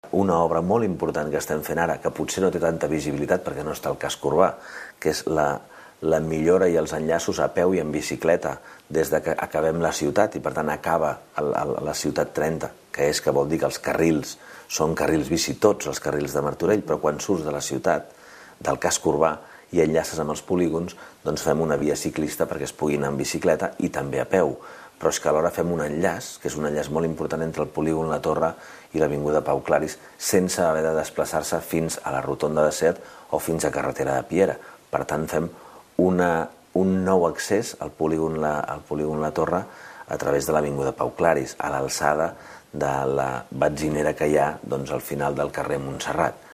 Una obra molt important que estem fent ara, que potser no té tanta visibilitat perquè no està al casc urbà, que és la millora i els enllaços a peu i en bicicleta des que acabem la ciutat i per tant acaba la ciutat 30, que vol dir que els carrils són carrils bici, tots els carrils de Martorell, però quan surts de la ciutat, del casc urbà i enllaces amb els polígons, doncs fem una via ciclista perquè es pugui anar en bicicleta i també a peu. Però és que alhora fem un enllaç, que és un enllaç molt important entre el polígon La Torre i l'avinguda Pau Claris, sense haver de desplaçar-se fins a la rotonda de Sert o fins a carretera de Piera. Per tant, fem un nou accés al polígon La Torre a través de l'avinguda Pau Claris, a l'alçada de la benzinera que hi ha al final del carrer Montserrat.